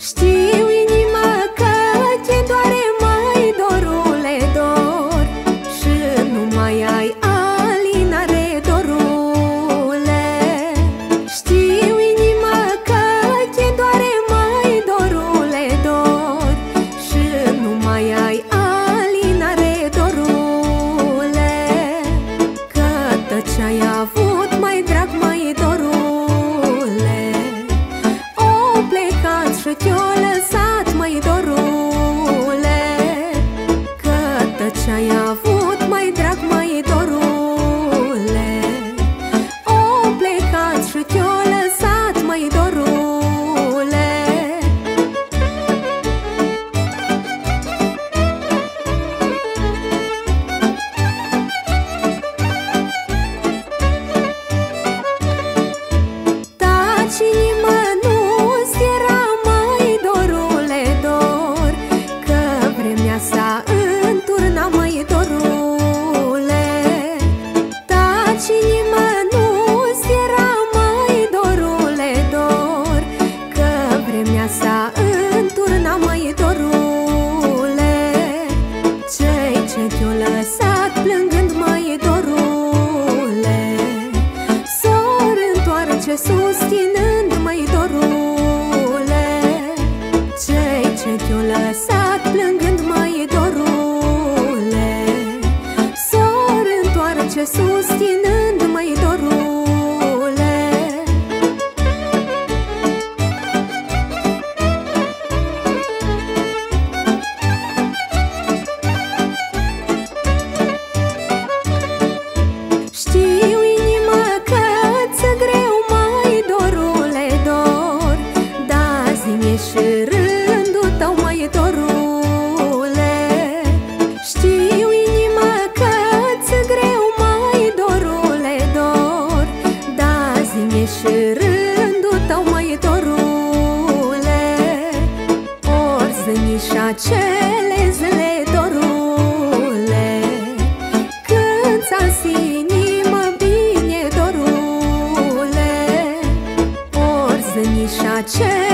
Știu, inima, că te doare, mai dorule, dor, și nu mai ai alinare, dorule. Știu, inima, că te doare, mai dorule, dor, și nu mai ai alinare, dorule. Că tot ce-ai avut mai drag, mai dorule, o plecat și te-o lăsat, mai dorule. Că tot ce-ai avut mai drag, mai dorule, o plecat și te-o lăsat, mai dorule. Taci, inimă, nu-ți era, mai dorule, dor, că vremea s-a înturnat, mai dorule. Taci, inimă, nu-ți era, mai dorule, dor, că vremea s-a înturnat, mai dorule. Cei ce te-o lăsat plângând, mai dorule, s-or întoarce susținând, mai dorule. Cei ce te-o lăsat plângând, mai dorule, s-or întoarce susținând, mai dorule. Știu, inima, că ți-e greu, mai dorule, dor, dar zi-mi și rândul tău, mai dorule. Știu, inima, că ți-e greu, mai dorule, dor, dar zi-mi și rândul tău, mai dorule. Ori zi-mi și acele zile, dorule, când ți-a inima bine, dorule. Ori zi-mi și acele